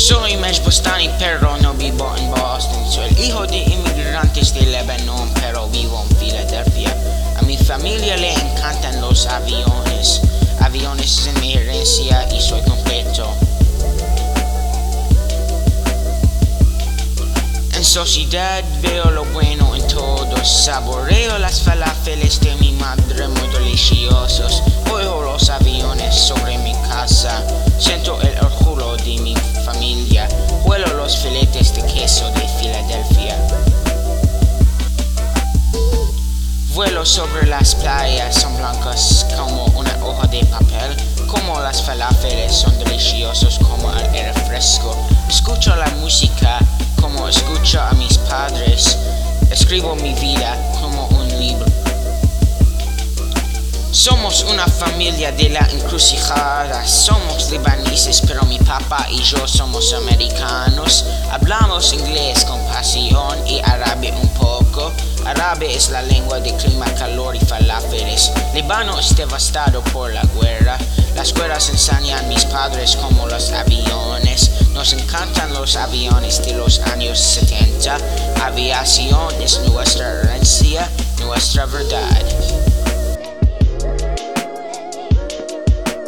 Soy mexbostani pero no vivo en Boston. Soy el hijo de inmigrantes de Lebanon pero vivo en Filadelfia. A mi familia le encantan los aviones. Aviones es mi herencia y soy completo. En sociedad veo lo bueno en todos. Saboreo las falafeles de mi madre muy deliciosos. Oigo los aviones sobre mi casa. Siento el orgullo de mi familia. Huelo los filetes de queso de Filadelfia. Vuelo sobre las playas, son blancas como una hoja de papel. Como las falafeles son deliciosos como el refresco. Escucho la música como escucho a mis padres. Escribo mi vida como un libro. Somos una familia de la encrucijada. Somos libaneses pero mi papá y yo somos americanos. Hablamos inglés con pasión y árabe un poco. Árabe es la lengua de clima, calor y falafeles. Líbano es devastado por la guerra. Las guerras enseñan a mis padres como los aviones. Nos encantan los aviones de los años 70. Aviación es nuestra herencia, nuestra verdad.